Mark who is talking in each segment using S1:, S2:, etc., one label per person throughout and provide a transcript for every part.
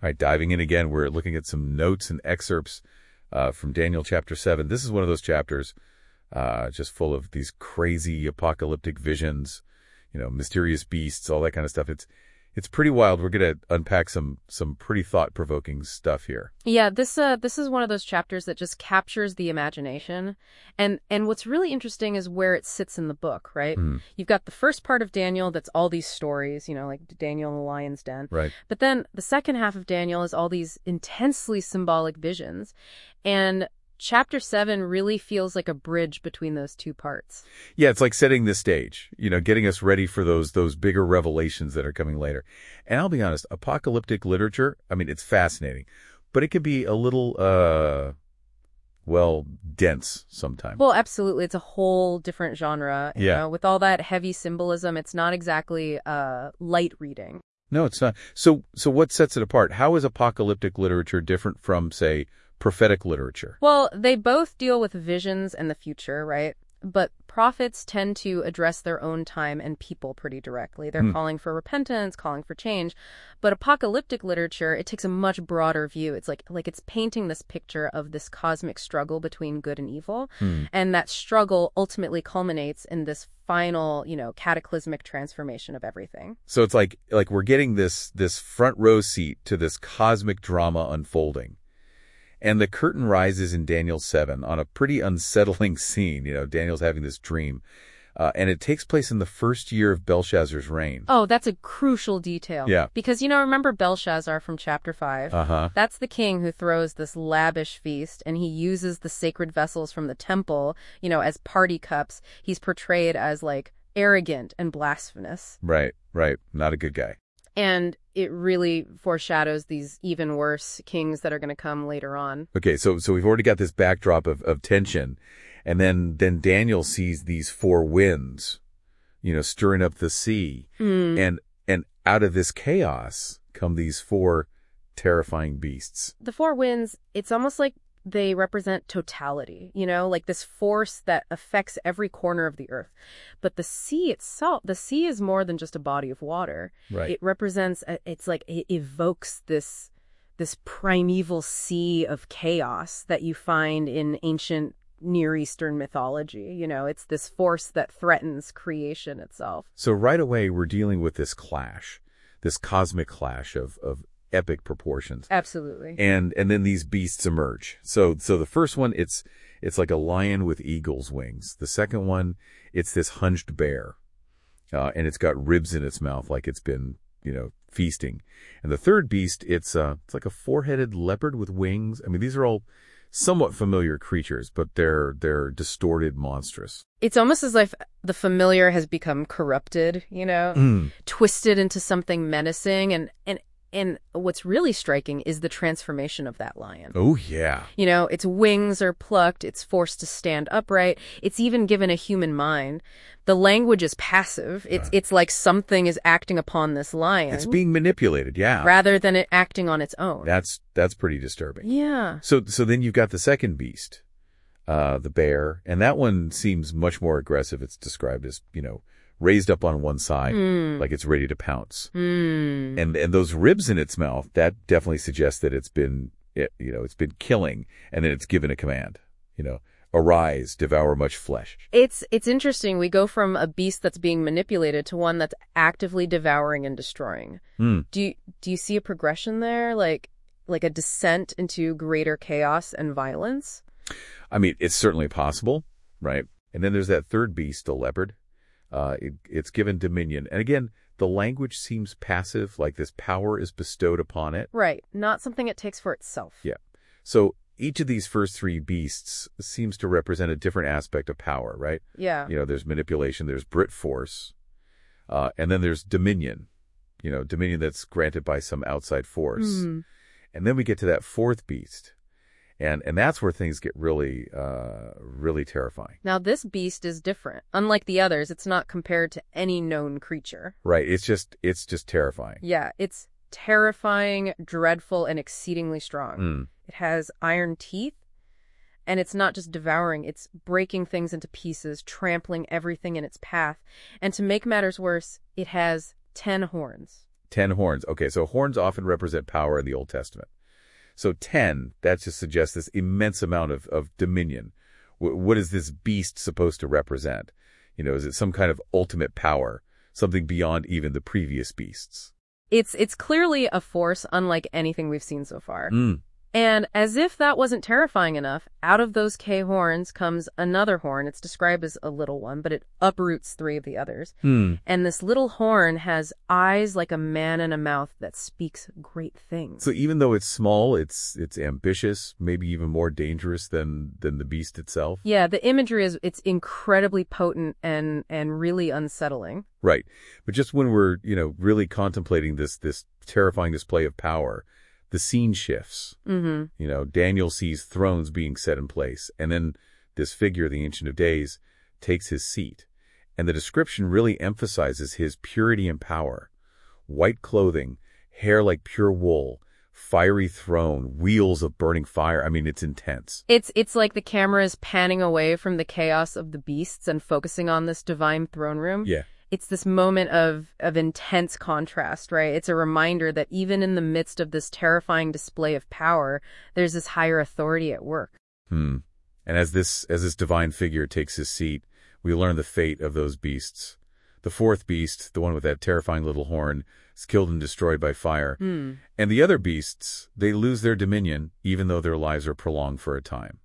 S1: All right, diving in again, we're looking at some notes and excerpts from Daniel chapter 7. This is one of those chapters just full of these crazy apocalyptic visions, mysterious beasts, all that kind of stuff. It's pretty wild. We're going to unpack some pretty thought-provoking stuff here.
S2: Yeah, this is one of those chapters that just captures the imagination. And what's really interesting is where it sits in the book, right? You've got the first part of Daniel that's all these stories, like Daniel in the lion's den.
S1: Right.
S2: But then the second half of Daniel is all these intensely symbolic visions. And Chapter 7 really feels like a bridge between those two parts.
S1: Yeah, it's like setting the stage, getting us ready for those bigger revelations that are coming later. And I'll be honest, apocalyptic literature, it's fascinating, but it can be a little, dense sometimes.
S2: Well, absolutely. It's a whole different genre.
S1: Yeah.
S2: With all that heavy symbolism, it's not exactly light reading.
S1: No, it's not. So what sets it apart? How is apocalyptic literature different from, say, prophetic literature?
S2: Well, they both deal with visions and the future, right? But prophets tend to address their own time and people pretty directly. They're calling for repentance, calling for change. But apocalyptic literature, it takes a much broader view. It's like it's painting this picture of this cosmic struggle between good and evil. And that struggle ultimately culminates in this final, cataclysmic transformation of everything.
S1: So it's like we're getting this front row seat to this cosmic drama unfolding. And the curtain rises in Daniel 7 on a pretty unsettling scene. Daniel's having this dream. And it takes place in the first year of Belshazzar's reign.
S2: Oh, that's a crucial detail.
S1: Yeah.
S2: Because, remember Belshazzar from chapter 5?
S1: Uh-huh.
S2: That's the king who throws this lavish feast, and he uses the sacred vessels from the temple, as party cups. He's portrayed as, arrogant and blasphemous.
S1: Right. Not a good guy.
S2: And it really foreshadows these even worse kings that are going to come later on.
S1: Okay, so we've already got this backdrop of tension, and then Daniel sees these four winds, stirring up the sea, and out of this chaos come these four terrifying beasts.
S2: The four winds, it's almost like they represent totality, like this force that affects every corner of the earth. But the sea itself, the sea is more than just a body of water.
S1: Right.
S2: It represents, it's like it evokes this primeval sea of chaos that you find in ancient Near Eastern mythology. It's this force that threatens creation itself.
S1: So right away, we're dealing with this clash, this cosmic clash of epic proportions.
S2: Absolutely.
S1: And then these beasts emerge. So the first one, it's like a lion with eagle's wings. The second one, it's this hunched bear, and it's got ribs in its mouth, like it's been, feasting. And the third beast, it's like a four-headed leopard with wings. These are all somewhat familiar creatures, but they're distorted, monstrous.
S2: It's almost as if the familiar has become corrupted, twisted into something menacing, and what's really striking is the transformation of that lion.
S1: Oh, yeah.
S2: Its wings are plucked. It's forced to stand upright. It's even given a human mind. The language is passive. It's like something is acting upon this lion.
S1: It's being manipulated, yeah.
S2: Rather than it acting on its own.
S1: That's pretty disturbing.
S2: Yeah.
S1: So then you've got the second beast, the bear, and that one seems much more aggressive. It's described as, raised up on one side, like it's ready to pounce. And those ribs in its mouth, that definitely suggests that it's been killing, and then it's given a command, arise, devour much flesh.
S2: It's interesting. We go from a beast that's being manipulated to one that's actively devouring and destroying. Do you see a progression there, like a descent into greater chaos and violence?
S1: It's certainly possible, right? And then there's that third beast, the leopard. It's given dominion. And again, the language seems passive, like this power is bestowed upon it.
S2: Right. Not something it takes for itself.
S1: Yeah. So each of these first three beasts seems to represent a different aspect of power, right?
S2: Yeah.
S1: There's manipulation, there's Brit force, and then there's dominion, dominion that's granted by some outside force. And then we get to that fourth beast. And that's where things get really, really terrifying.
S2: Now, this beast is different. Unlike the others, it's not compared to any known creature.
S1: Right. It's just terrifying.
S2: Yeah, it's terrifying, dreadful, and exceedingly strong. It has iron teeth, and it's not just devouring, it's breaking things into pieces, trampling everything in its path. And to make matters worse, it has 10 horns.
S1: 10 horns. Okay, so horns often represent power in the Old Testament. So 10, that just suggests this immense amount of dominion. What is this beast supposed to represent? Is it some kind of ultimate power, something beyond even the previous beasts?
S2: It's clearly a force unlike anything we've seen so far. And as if that wasn't terrifying enough, out of those K horns comes another horn. It's described as a little one, but it uproots 3 of the others. And this little horn has eyes like a man and a mouth that speaks great things.
S1: So even though it's small, it's ambitious, maybe even more dangerous than the beast itself?
S2: Yeah, the imagery it's incredibly potent and really unsettling.
S1: Right. But just when we're, really contemplating this terrifying display of power, the scene shifts. Daniel sees thrones being set in place, and then this figure, the Ancient of Days, takes his seat. And the description really emphasizes his purity and power. White clothing, hair like pure wool, fiery throne, wheels of burning fire. I mean, it's intense.
S2: It's like the camera is panning away from the chaos of the beasts and focusing on this divine throne room.
S1: Yeah.
S2: It's this moment of intense contrast, right? It's a reminder that even in the midst of this terrifying display of power, there's this higher authority at work.
S1: And as this divine figure takes his seat, we learn the fate of those beasts. The 4th beast, the one with that terrifying little horn, is killed and destroyed by fire. And the other beasts, they lose their dominion, even though their lives are prolonged for a time.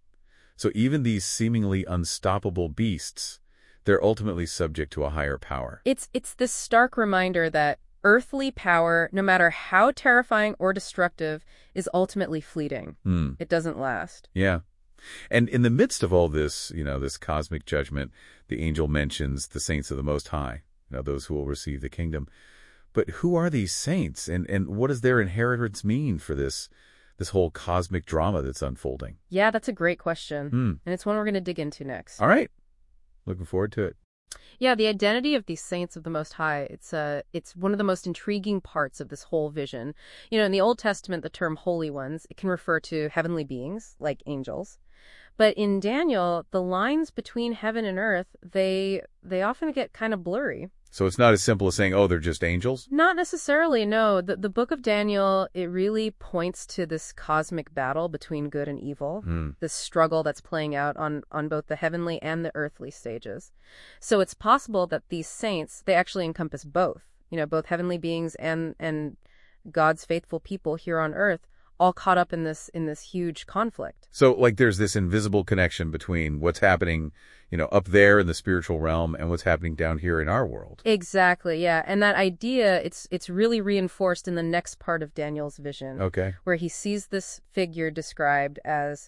S1: So even these seemingly unstoppable beasts, they're ultimately subject to a higher power.
S2: It's this stark reminder that earthly power, no matter how terrifying or destructive, is ultimately fleeting. It doesn't last.
S1: Yeah. And in the midst of all this, this cosmic judgment, the angel mentions the saints of the Most High, those who will receive the kingdom. But who are these saints, and what does their inheritance mean for this whole cosmic drama that's unfolding?
S2: Yeah, that's a great question. And it's one we're going to dig into next.
S1: All right. Looking forward to it.
S2: Yeah, the identity of these saints of the Most High, it's one of the most intriguing parts of this whole vision. In the Old Testament, the term holy ones, it can refer to heavenly beings, like angels. But in Daniel, the lines between heaven and earth, they often get kind of blurry.
S1: So it's not as simple as saying, oh, they're just angels?
S2: Not necessarily, no. The book of Daniel, it really points to this cosmic battle between good and evil, this struggle that's playing out on both the heavenly and the earthly stages. So it's possible that these saints, they actually encompass both, both heavenly beings and God's faithful people here on earth, all caught up in this huge conflict.
S1: So there's this invisible connection between what's happening, up there in the spiritual realm and what's happening down here in our world.
S2: Exactly, yeah. And that idea, it's really reinforced in the next part of Daniel's vision.
S1: Okay.
S2: Where he sees this figure described as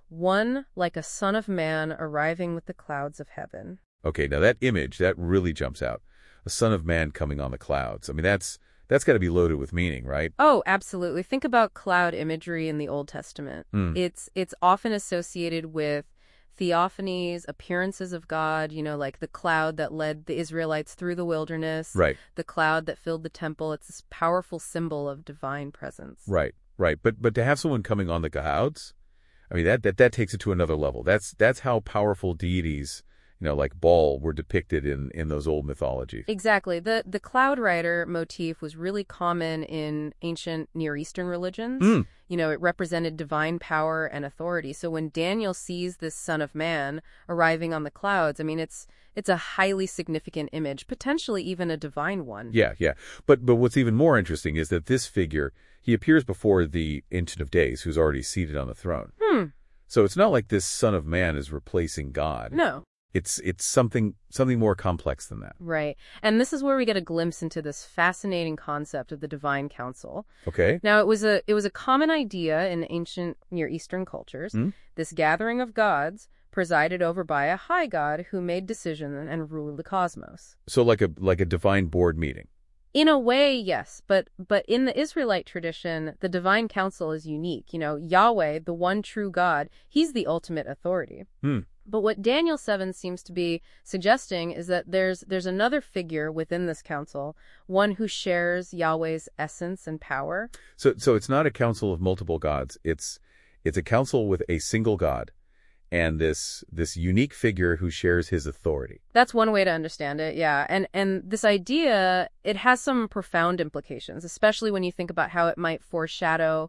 S2: one like a son of man arriving with the clouds of heaven.
S1: Okay, now that image, that really jumps out. A son of man coming on the clouds. I mean, that's got to be loaded with meaning, right?
S2: Oh, absolutely. Think about cloud imagery in the Old Testament. It's often associated with theophanies, appearances of God, like the cloud that led the Israelites through the wilderness,
S1: right?
S2: The cloud that filled the temple. It's this powerful symbol of divine presence.
S1: Right. But to have someone coming on the clouds, I mean, that takes it to another level. That's how powerful deities, like Baal, were depicted in those old mythologies.
S2: Exactly. The cloud rider motif was really common in ancient Near Eastern religions. It represented divine power and authority. So when Daniel sees this son of man arriving on the clouds, I mean, it's a highly significant image, potentially even a divine one.
S1: Yeah. But what's even more interesting is that this figure, he appears before the Ancient of Days, who's already seated on the throne. So it's not like this son of man is replacing God.
S2: No.
S1: It's something more complex than that.
S2: Right. And this is where we get a glimpse into this fascinating concept of the divine council.
S1: Okay.
S2: Now, it was a common idea in ancient Near Eastern cultures, this gathering of gods presided over by a high god who made decisions and ruled the cosmos.
S1: So like a divine board meeting.
S2: In a way, yes, but in the Israelite tradition, the divine council is unique. Yahweh, the one true God, he's the ultimate authority. But what Daniel 7 seems to be suggesting is that there's another figure within this council, one who shares Yahweh's essence and power.
S1: So it's not a council of multiple gods. It's a council with a single God, and this unique figure who shares his authority.
S2: That's one way to understand it, yeah. And this idea, it has some profound implications, especially when you think about how it might foreshadow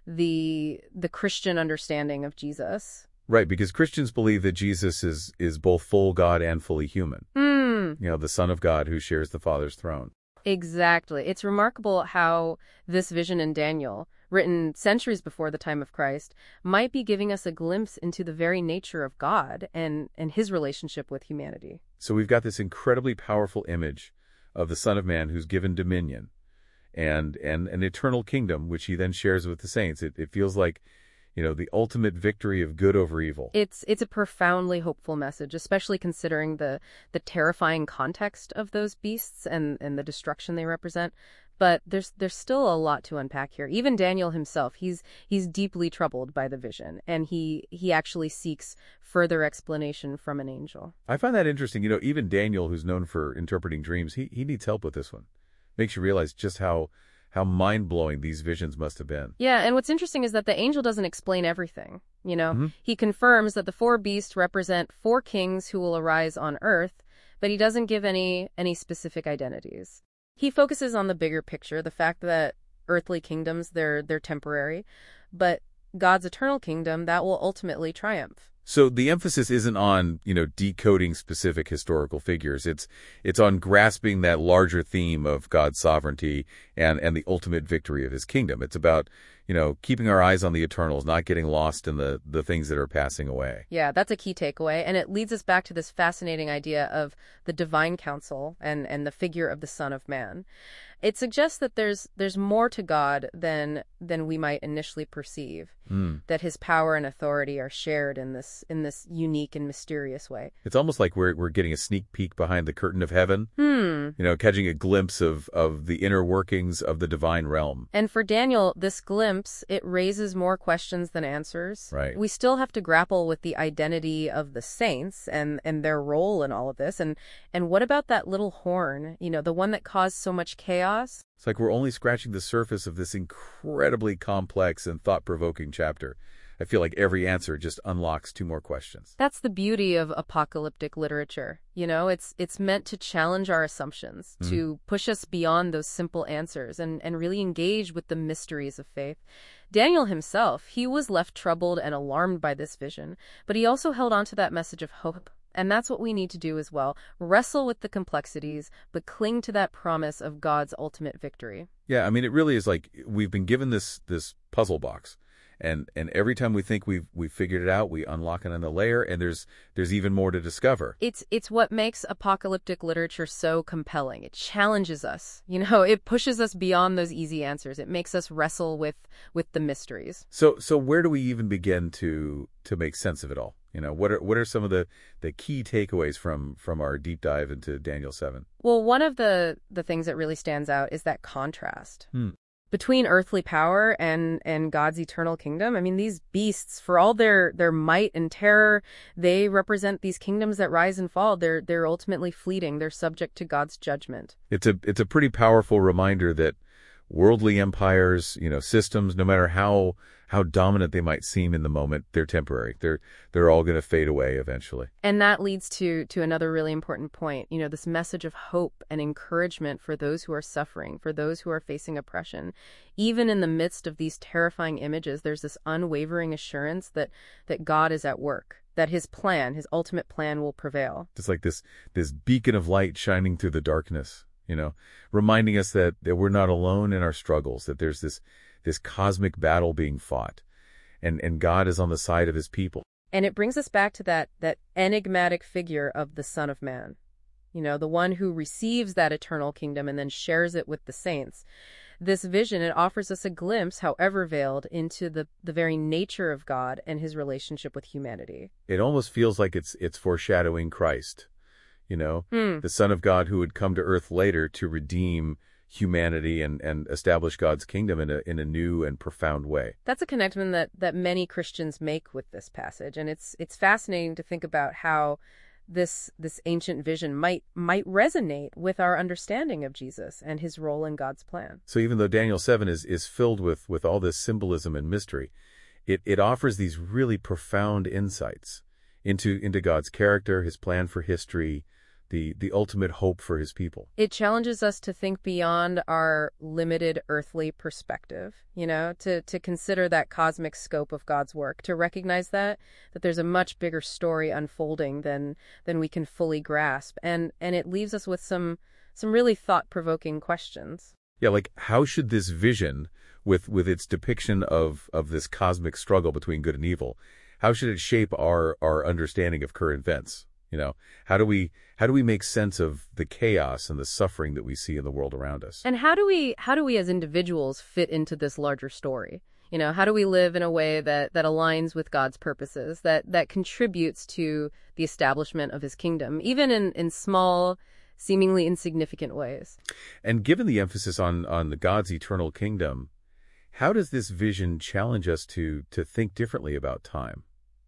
S2: the Christian understanding of Jesus.
S1: Right, because Christians believe that Jesus is both full God and fully human. The Son of God who shares the Father's throne.
S2: Exactly. It's remarkable how this vision in Daniel, written centuries before the time of Christ, might be giving us a glimpse into the very nature of God and his relationship with humanity.
S1: So we've got this incredibly powerful image of the Son of Man who's given dominion and an eternal kingdom, which he then shares with the saints. It feels like, the ultimate victory of good over evil.
S2: It's a profoundly hopeful message, especially considering the terrifying context of those beasts and the destruction they represent. But there's still a lot to unpack here. Even Daniel himself, he's deeply troubled by the vision, and he actually seeks further explanation from an angel.
S1: I find that interesting. Even Daniel, who's known for interpreting dreams, he needs help with this one. Makes you realize just how mind-blowing these visions must have been.
S2: Yeah, and what's interesting is that the angel doesn't explain everything, He confirms that the 4 beasts represent 4 kings who will arise on earth, but he doesn't give any specific identities. He focuses on the bigger picture, the fact that earthly kingdoms, they're temporary, but God's eternal kingdom, that will ultimately triumph.
S1: So the emphasis isn't on, decoding specific historical figures. It's on grasping that larger theme of God's sovereignty and the ultimate victory of his kingdom. It's about, keeping our eyes on the eternals, not getting lost in the things that are passing away.
S2: Yeah, that's a key takeaway. And it leads us back to this fascinating idea of the divine council and the figure of the Son of Man. It suggests that there's more to God than we might initially perceive, that his power and authority are shared in this unique and mysterious way.
S1: It's almost like we're getting a sneak peek behind the curtain of heaven, catching a glimpse of the inner workings of the divine realm.
S2: And for Daniel, this glimpse, it raises more questions than answers.
S1: Right.
S2: We still have to grapple with the identity of the saints and their role in all of this. And what about that little horn, the one that caused so much chaos?
S1: It's like we're only scratching the surface of this incredibly complex and thought-provoking chapter. I feel like every answer just unlocks 2 more questions.
S2: That's the beauty of apocalyptic literature. It's meant to challenge our assumptions, to push us beyond those simple answers and really engage with the mysteries of faith. Daniel himself, he was left troubled and alarmed by this vision, but he also held on to that message of hope. And that's what we need to do as well. Wrestle with the complexities, but cling to that promise of God's ultimate victory.
S1: Yeah, it really is like we've been given this puzzle box. And every time we think we've figured it out, we unlock another layer, and there's even more to discover.
S2: It's what makes apocalyptic literature so compelling. It challenges us. It pushes us beyond those easy answers. It makes us wrestle with the mysteries.
S1: So where do we even begin to make sense of it all? What are some of the key takeaways from our deep dive into Daniel 7?
S2: Well, one of the things that really stands out is that contrast. Between earthly power and God's eternal kingdom. These beasts, for all their might and terror, they represent these kingdoms that rise and fall. They're ultimately fleeting. They're subject to God's judgment. It's
S1: a pretty powerful reminder that worldly empires, systems, no matter how dominant they might seem in the moment, they're temporary. They're all going to fade away eventually.
S2: And that leads to another really important point, this message of hope and encouragement for those who are suffering, for those who are facing oppression. Even in the midst of these terrifying images, there's this unwavering assurance that God is at work, that his plan, his ultimate plan, will prevail.
S1: It's like this beacon of light shining through the darkness, reminding us that we're not alone in our struggles, that there's this cosmic battle being fought, and God is on the side of his people.
S2: And it brings us back to that enigmatic figure of the Son of Man, the one who receives that eternal kingdom and then shares it with the saints. This vision, it offers us a glimpse, however veiled, into the very nature of God and his relationship with humanity.
S1: It almost feels like it's foreshadowing Christ, the Son of God who would come to earth later to redeem humanity and establish God's kingdom in a new and profound way.
S2: That's a connection that many Christians make with this passage, and it's fascinating to think about how this ancient vision might resonate with our understanding of Jesus and his role in God's plan.
S1: So even though Daniel 7 is filled with all this symbolism and mystery, it offers these really profound insights. into God's character, his plan for history, the ultimate hope for his people.
S2: It challenges us to think beyond our limited earthly perspective, to consider that cosmic scope of God's work, to recognize that there's a much bigger story unfolding than we can fully grasp. And it leaves us with some really thought-provoking questions.
S1: Yeah, like how should this vision with its depiction of this cosmic struggle between good and evil, how should it shape our understanding of current events? How do we make sense of the chaos and the suffering that we see in the world around us?
S2: And how do we as individuals fit into this larger story? How do we live in a way that aligns with God's purposes, that contributes to the establishment of his kingdom, even in small, seemingly insignificant ways?
S1: And given the emphasis on the God's eternal kingdom, how does this vision challenge us to think differently about time?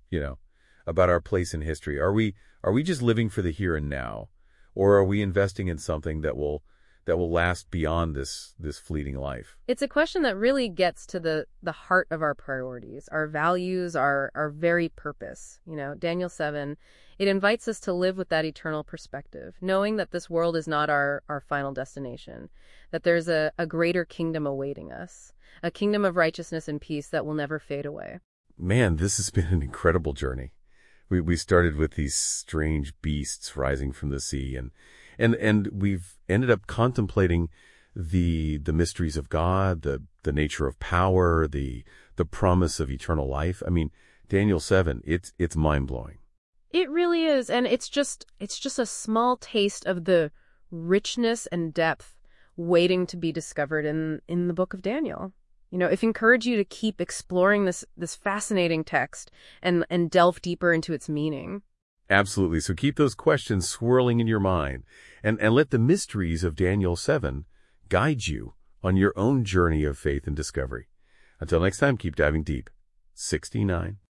S1: About our place in history? Are we just living for the here and now, or are we investing in something that will last beyond this fleeting life?
S2: It's a question that really gets to the heart of our priorities, our values, our very purpose. Daniel 7, it invites us to live with that eternal perspective, knowing that this world is not our final destination, that there's a greater kingdom awaiting us, a kingdom of righteousness and peace that will never fade away.
S1: Man, this has been an incredible journey. We started with these strange beasts rising from the sea, and we've ended up contemplating the mysteries of God, the nature of power, the promise of eternal life. I mean, Daniel 7, it's mind-blowing.
S2: It really is, and it's just a small taste of the richness and depth waiting to be discovered in the book of Daniel. If encourage you to keep exploring this fascinating text and delve deeper into its meaning.
S1: Absolutely. So keep those questions swirling in your mind and let the mysteries of Daniel 7 guide you on your own journey of faith and discovery. Until next time, keep diving deep. 69.